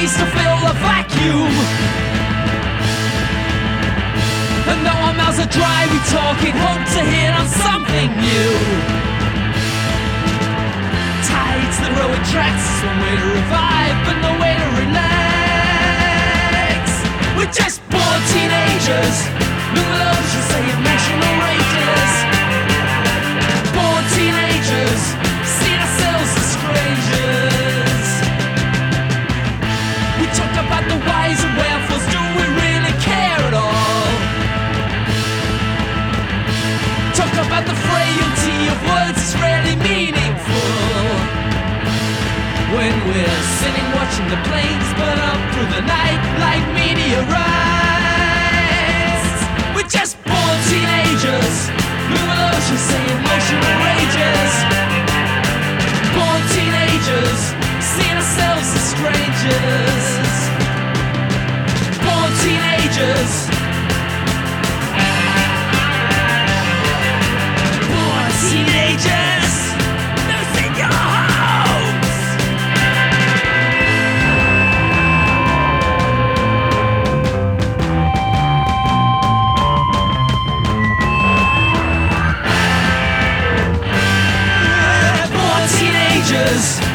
space to fill a vacuum. And though our mouths are dry, we talk in hope to hit on something new. Tides that row in tracks is one way to revive, but no way to relax. We're just born teenagers, moving oceans, say emotional rages. Born teenagers, seeing ourselves as strangers. We talk about the whys and wherefores, do we really care at all? Talk about the frailty of words is rarely meaningful. When we're sitting watching the planes burn up through the night like meteorites. We're just born teenagers, moving oceans, say emotional rages. Born teenagers, seeing ourselves as strangers. Born teenagers. Born teenagers, losing your homes. Born teenagers.